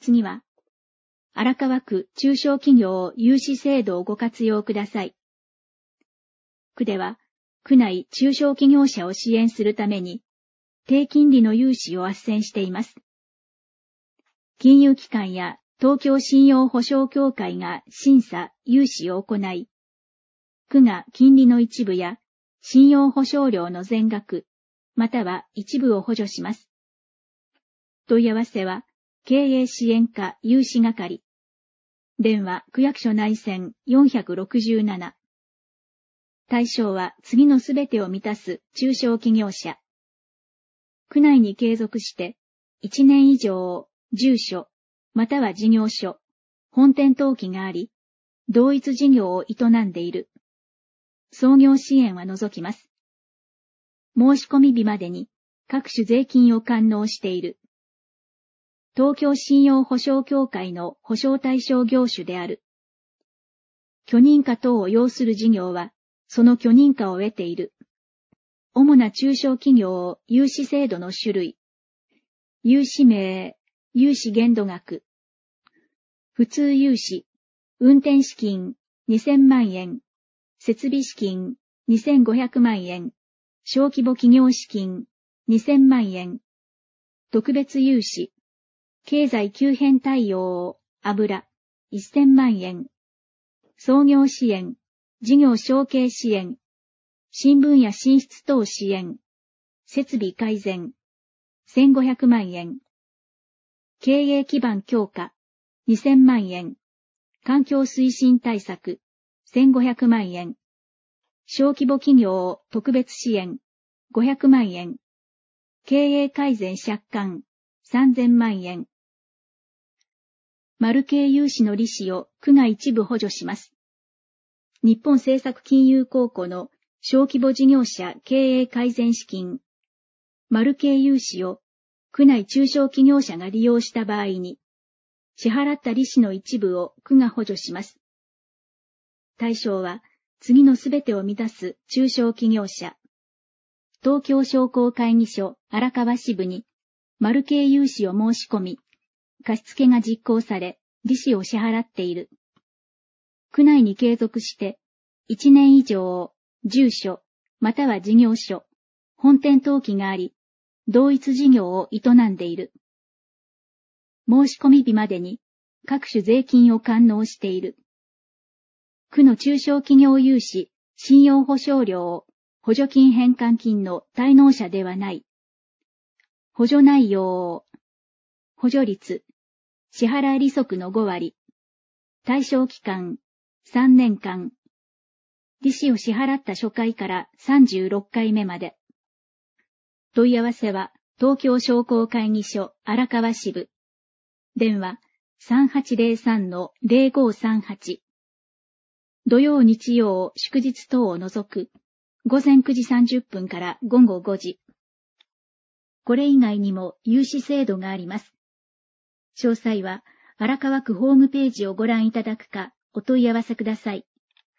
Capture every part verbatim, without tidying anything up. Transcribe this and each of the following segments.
次は、荒川区中小企業融資制度をご活用ください。区では、区内中小企業者を支援するために、低金利の融資を斡旋しています。金融機関や東京信用保証協会が審査、融資を行い、区が金利の一部や信用保証料の全額、または一部を補助します。問い合わせは、経営支援課融資係。電話区役所内線よんろくなな。対象は次のすべてを満たす中小企業者。区内に継続していちねん以上住所または事業所、本店登記があり、同一事業を営んでいる。創業支援は除きます。申し込み日までに各種税金を完納している。東京信用保証協会の保証対象業種である。許認可等を要する事業は、その許認可を得ている。主な中小企業融資制度の種類。融資名、融資限度額。普通融資、運転資金にせんまんえん、設備資金にせんごひゃくまんえん、小規模企業資金にせんまんえん、特別融資、経済急変対応、油、せんまんえん。創業支援、事業承継支援、新分野進出等支援、設備改善、せんごひゃくまんえん。経営基盤強化、にせんまんえん。環境推進対策、せんごひゃくまんえん。小規模企業特別支援、ごひゃくまんえん。経営改善借款、さんぜんまんえん。マル系融資の利子を区が一部補助します。日本政策金融公庫の小規模事業者経営改善資金、マル系融資を区内中小企業者が利用した場合に、支払った利子の一部を区が補助します。対象は次のすべてを満たす中小企業者。東京商工会議所荒川支部にマル系融資を申し込み、貸付が実行され、利子を支払っている。区内に継続して、いちねん以上、住所、または事業所、本店登記があり、同一事業を営んでいる。申し込み日までに、各種税金を完納している。区の中小企業融資、信用保証料、補助金返還金の滞納者ではない。補助内容、補助率、支払い利息のごわり。対象期間、さんねんかん。利子を支払った初回からさんじゅうろっかいめまで。問い合わせは、東京商工会議所荒川支部。電話、さんはちぜろさんのぜろごさんはち。土曜日曜祝日等を除く、午前くじさんじゅっぷんから午後ごじ。これ以外にも融資制度があります。詳細は荒川区ホームページをご覧いただくかお問い合わせください。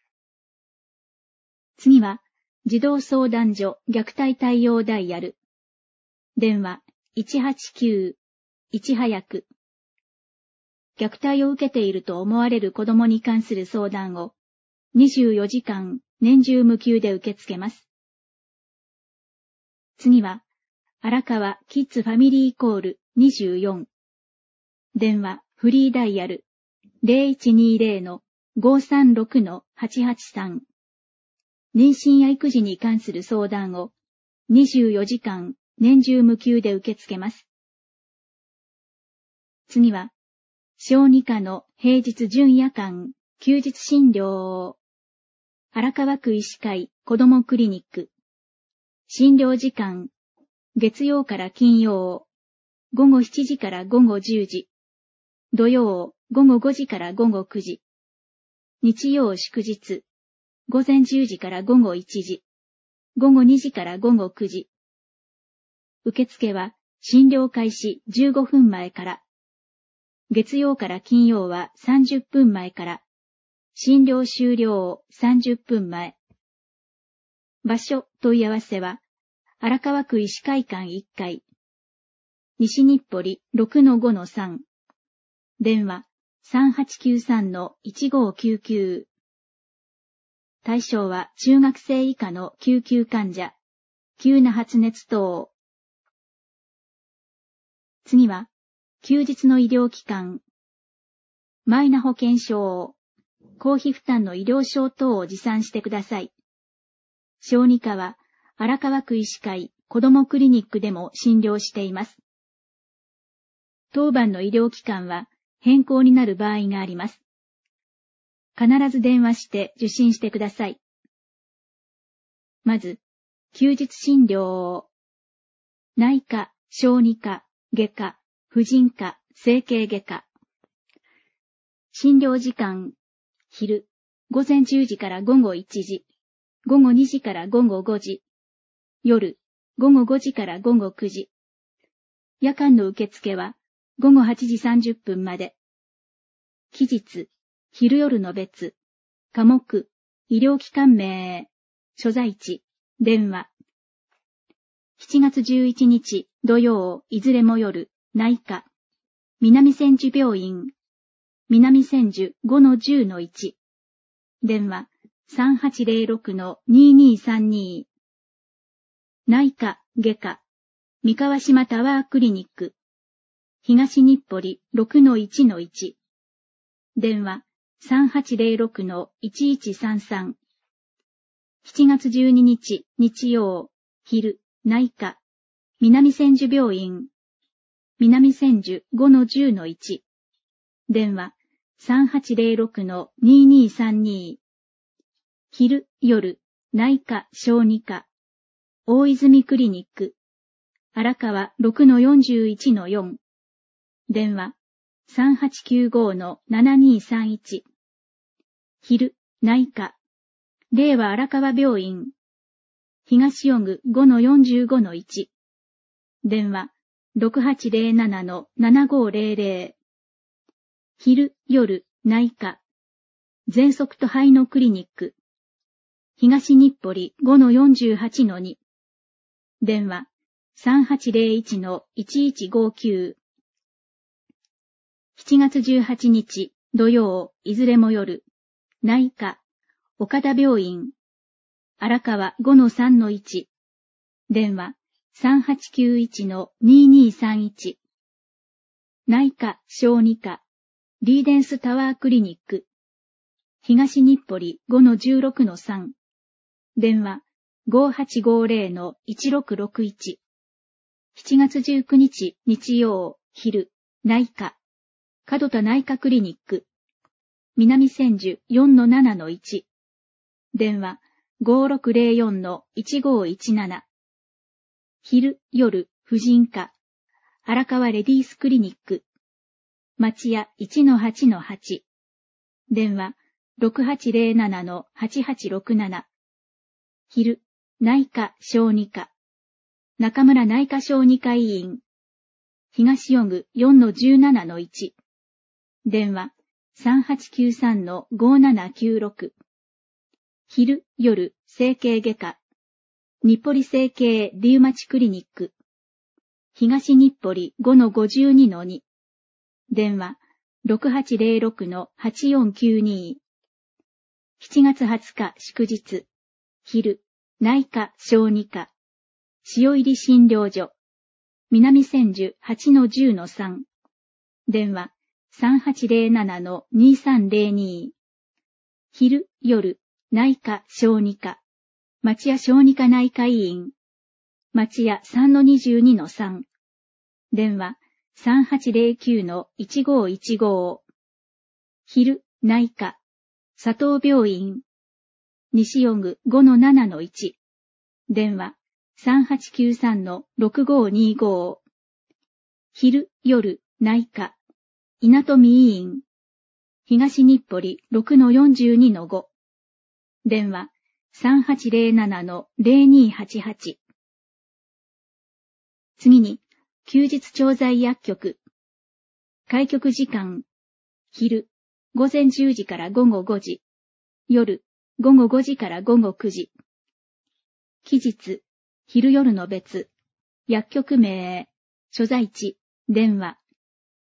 次は、児童相談所虐待対応ダイヤル。電話いちはちきゅう、いち早く。虐待を受けていると思われる子どもに関する相談をにじゅうよじかん年中無休で受け付けます。次は、荒川キッズファミリーコールにじゅうよん。電話フリーダイヤル ゼロいちにゼロ ごさんろく はちはちさん。妊娠や育児に関する相談をにじゅうよじかん年中無休で受け付けます。次は、小児科の平日準夜間休日診療。荒川区医師会子どもクリニック。診療時間、月曜から金曜、午後しちじから午後じゅうじ。土曜、午後ごじから午後くじ。日曜祝日、午前じゅうじから午後いちじ。午後にじから午後くじ。受付は診療開始じゅうごふんまえから。月曜から金曜はさんじゅっぷんまえから。診療終了さんじゅっぷんまえ。場所問い合わせは、荒川区医師会館いっかい。西日暮里 ろくのごのさん。 電話 さんはちきゅうさんのいちごきゅうきゅう。対象は中学生以下の救急患者、急な発熱等。次は、休日の医療機関、マイナ保険証、公費負担の医療証等を持参してください。小児科は荒川区医師会子どもクリニックでも診療しています。当番の医療機関は変更になる場合があります。必ず電話して受診してください。まず、休日診療、内科、小児科、外科、婦人科、整形外科。診療時間、昼、午前じゅうじから午後いちじ、午後にじから午後ごじ、夜、午後ごじから午後くじ。夜間の受付は午後はちじさんじゅっぷんまで。期日、昼夜の別、科目、医療機関名、所在地、電話。しちがつじゅういちにち土曜、いずれも夜、内科。南千住病院。南千住 ごのじゅうのいち。電話 さんはちぜろろくのににさんに。内科、外科。三河島タワークリニック。東日暮里 ろくのいちのいち。電話 さんはちぜろろくのいちいちさんさん。しちがつじゅうににち日曜、昼、内科。南千住病院。南千住 ごのじゅうのいち。電話 さんはちぜろろくのににさんに。昼、夜、内科、小児科。大泉クリニック。荒川 ろくのよんじゅういちのよん。電話 さんはちきゅうごのななにさんいち。昼、内科。令和荒川病院。東予具 ごのよんじゅうごのいち。電話ろくはちぜろななのななごぜろぜろ。昼、夜、内科。喘息と肺のクリニック。東日暮里 ごのよんじゅうはちのに。電話さんはちぜろいちのいちいちごきゅう。しちがつじゅうはちにち土曜、いずれも夜。内科。岡田病院。荒川 ごのさんのいち。電話さんはちきゅういちのににさんいち。内科、小児科。リーデンスタワークリニック。東日暮里 ごのじゅうろくのさん。電話ごはちごぜろのいちろくろくいち。しちがつじゅうくにち日曜、昼、内科。門田内科クリニック。南千住 よんのななのいち。電話ごろくぜろよんのいちごいちなな。昼、夜、婦人科。荒川レディースクリニック。町屋 いちのはちのはち。電話ろくはちぜろななのはちはちろくなな。昼、内科、小児科。中村内科小児科医院。東予具 よんのじゅうななのいち。電話さんはちきゅうさんのごななきゅうろく。昼、夜、整形外科。日暮里整形リウマチクリニック。東日暮里 ごのごじゅうにのに。電話ろくはちぜろろくのはちよんきゅうに。しちがつはつか祝日。昼、内科、小児科。塩入り診療所。南千住 はちのじゅうのさん。電話さんはちぜろななのにさんぜろに。昼、夜、内科、小児科。町屋小児科内科医院。町屋 さんのにじゅうにのさん。電話さんはちぜろきゅうのいちごいちご。昼、内科。佐藤病院。西予具 ごのななのいち。電話さんはちきゅうさんのろくごにご。昼、夜、内科。稲富医院。東日暮里 ろくのよんじゅうにのご。電話さんはちぜろななのぜろにはちはち。次に、休日調剤薬局。開局時間。昼、午前じゅうじから午後ごじ。夜、午後ごじから午後くじ。期日、昼夜の別。薬局名、所在地、電話。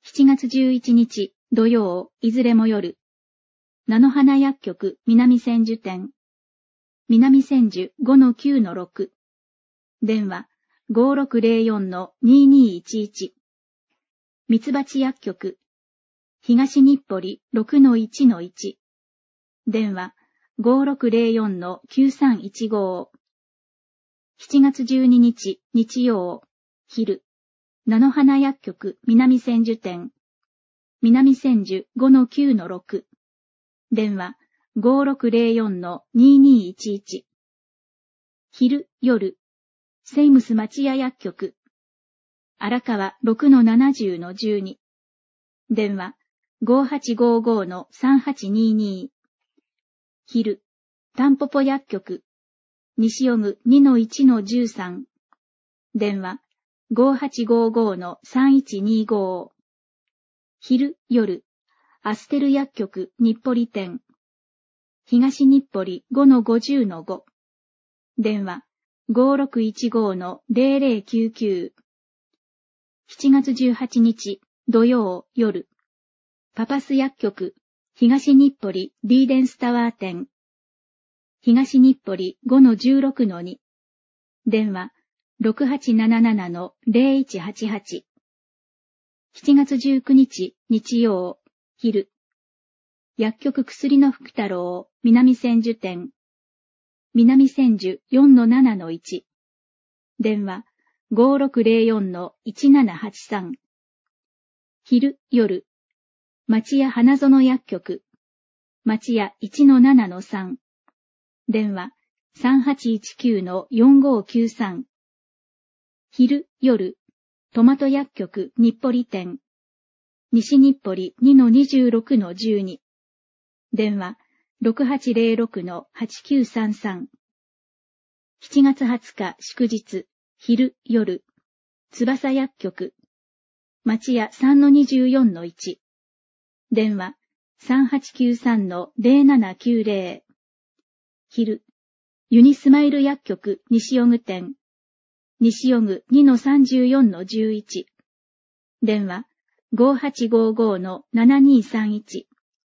しちがつじゅういちにち土曜、いずれも夜。菜の花薬局南千住店。南千住 ごのきゅうのろく。電話 ごろくゼロよんのにーにーいちいち。ミツバチ薬局東日暮里 ろくのいちのいち。電話 ごろくゼロよんのきゅうさんいちご。しちがつじゅうににち日曜、昼。菜の花薬局南千住店。南千住 ごのきゅうのろく。電話 ごろくゼロよんのにーにーいちいち。昼、夜。セイムス町屋薬局。荒川 ろくのななじゅうのじゅうに。電話 ごはちごごのさんはちにーにー。昼。タンポポ薬局。西尾具 にのいちのじゅうさん。電話ごはちごごのさんいちにーご。昼、夜。アステル薬局日暮里店。東日暮里 ごのごじゅうのご。電話ごろくいちごのゼロゼロきゅうきゅう。しちがつじゅうはちにち土曜夜。パパス薬局東日暮里リーデンスタワー店。東日暮里 ごのじゅうろくのに。電話ろくはちなななのゼロいちはちはち。しちがつじゅうくにち日曜昼。薬局薬の福太郎南千住店。南千住 よんのななのいち。電話ごろくゼロよんのいちななはちさん。昼、夜。町屋花園薬局。町屋 いちのななのさん。電話さんはちいちきゅうのよんごきゅうさん。昼、夜。トマト薬局日暮里店。西日暮里 にのにじゅうろくのじゅうに。電話ろくはちゼロろくのはちきゅうさんさん。しちがつはつか祝日、昼、夜。翼薬局。町屋 さんのにじゅうよんのいち。電話さんはちきゅうさんのゼロななきゅうゼロ。昼。ユニスマイル薬局西尾具店。西尾具 にのさんじゅうよんのじゅういち。電話ごはちごごのななにさんいち。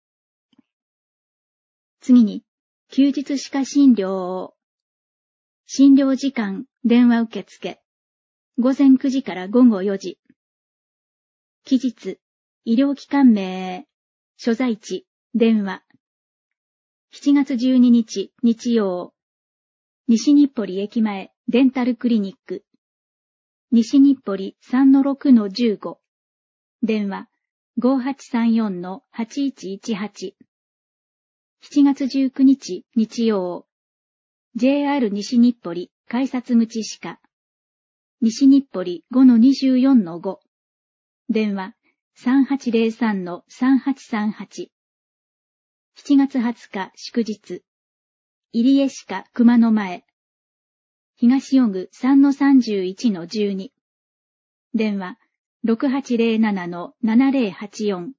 次に、休日歯科診療を。診療時間、電話受付。ごぜんくじからごごよじ。期日、医療機関名、所在地、電話。しちがつじゅうににち日曜。西日暮里駅前、デンタルクリニック。西日暮里 さんのろくのじゅうご。電話ごはちさんよんのはちいちいちはち。しちがつじゅうくにち日曜。ジェイアール 西日暮里改札口歯科。西日暮里 ごのにじゅうよんのご。電話さんはちゼロさんのさんはちさんはち。しちがつはつか祝日。入江歯科熊野前。東尾具 さんのさんじゅういちのじゅうに。電話ろくはちゼロななのななゼロはちよん。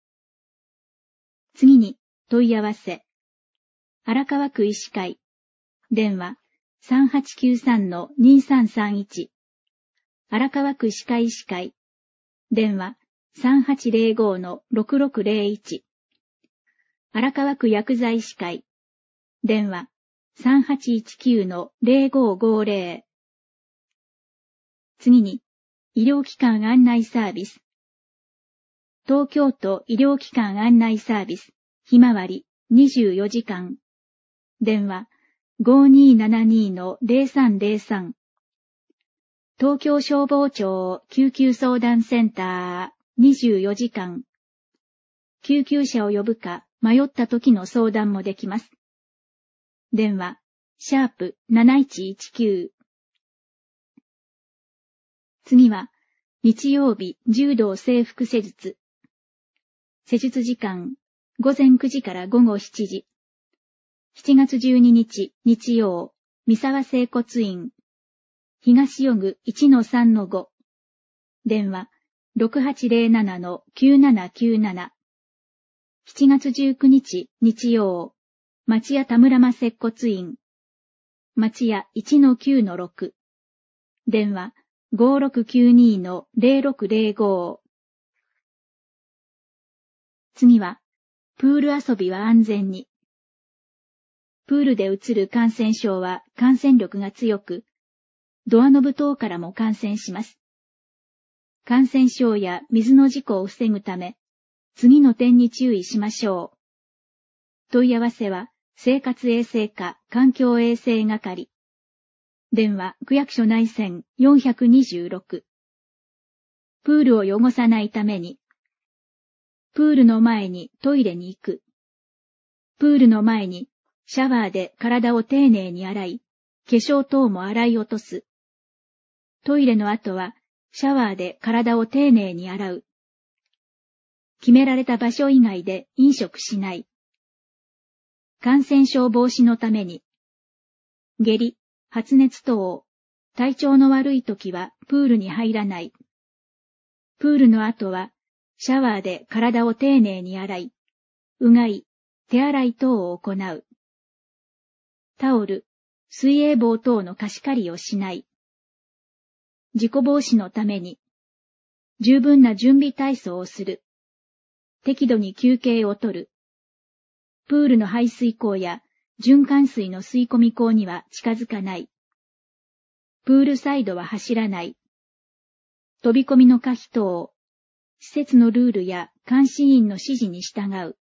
次に問い合わせ。荒川区医師会。電話さんはちきゅうさんのにさんさんいち。荒川区歯科医師会。電話さんはちゼロごのろくろくゼロいち。荒川区薬剤医師会。電話さんはちいちきゅうのゼロごごゼロ。次に、医療機関案内サービス。東京都医療機関案内サービス、ひまわりにじゅうよじかん。電話ごにーななにのゼロさんゼロさん。東京消防庁救急相談センターにじゅうよじかん。救急車を呼ぶか迷った時の相談もできます。電話シャープなないちいちきゅう。次は日曜日柔道整復施術。施術時間ごぜんくじからごごしちじ。しちがつじゅうににち日曜、三沢整骨院。東尾具 いちのさんのご。電話ろくはちゼロななのきゅうななきゅうなな。しちがつじゅうくにち日曜、町屋田村間接骨院。町屋 いちのきゅうのろく。電話ごろくきゅうにのゼロろくゼロご。 次は、プール遊びは安全に。プールでうつる感染症は感染力が強く、ドアノブ等からも感染します。感染症や水の事故を防ぐため、次の点に注意しましょう。問い合わせは、生活衛生課環境衛生係。電話、区役所内線よんにーろく。プールを汚さないために。プールの前にトイレに行く。プールの前にシャワーで体を丁寧に洗い、化粧等も洗い落とす。トイレの後はシャワーで体を丁寧に洗う。決められた場所以外で飲食しない。感染症防止のために。下痢、発熱等、体調の悪い時はプールに入らない。プールの後はシャワーで体を丁寧に洗い、うがい、手洗い等を行う。タオル、水泳帽等の貸し借りをしない。事故防止のために、十分な準備体操をする。適度に休憩をとる。プールの排水口や循環水の吸い込み口には近づかない。プールサイドは走らない。飛び込みの可否等、施設のルールや監視員の指示に従う。